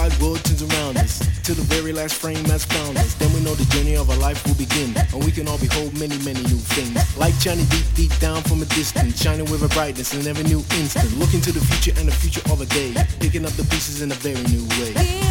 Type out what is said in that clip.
wide world turns around us, till the very last frame has found us. Then we know the journey of our life will begin, and we can all behold many, many new things. Like shining deep, deep down from a distance, shining with a brightness in every new instant. Looking to the future and the future of a day, picking up the pieces in a very new way.